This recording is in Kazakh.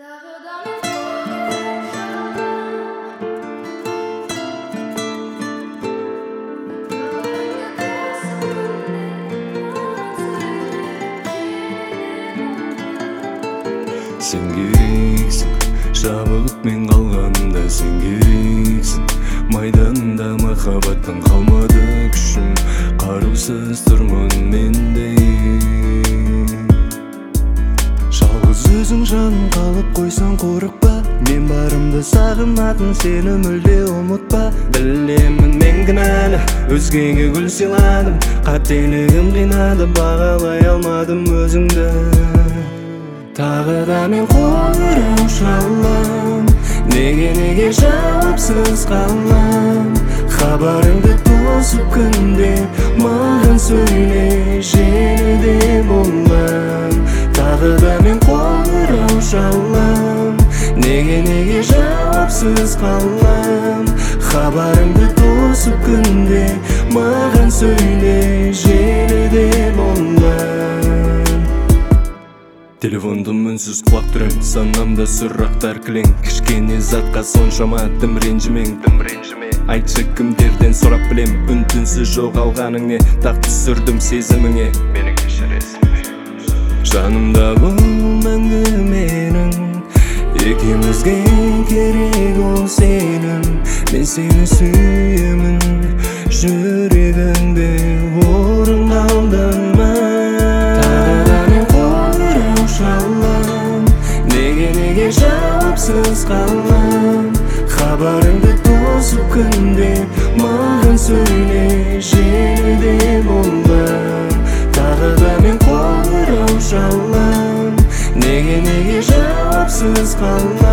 Sen kereksin, жабылып мен қалғанда сен керексің. Майданда махаббаттан қалмады күшім, қарусыз тұрмын менде. Жалғыз өзің жаным қалып қойсаң қорықпа, мен барымды сағынатын сені мүлде ұмытпа. Білемін мен кінәлі, өзгеге гүл сыйладым, қателігім қинады, бағалай алмадым өзіңді. Тағы да мен қоңырау шалам, неге жауапсыз қалам. Хабарыңды тосып күнде маған сөйле, желіде болам. Тағы да мен қоңырау шалам, неге жауапсыз қалам. Хабарыңды тосып күнде маған сөйле, желіде болам. Телефондым үнсіз құлақ түрем, санамда сұрақтар кілең. Кішкене затқа соншама тым ренжімең. Айтшы кімдерден сұрап білем, үн-түнсіз жоғалғаның не, тақ түсірдім сезіміңе. Мені кешіресің. Жанымда бұл мәңгі менің, екеумізге керек ол сенім. Мен сені сүйемін, жүрегіңде орын алдым. Неге жауапсыз қалам, хабарыңды тосып күнде маған сөйле, желіде болам. Тағы да мен қоңырау шалам, неге жауапсыз қалам.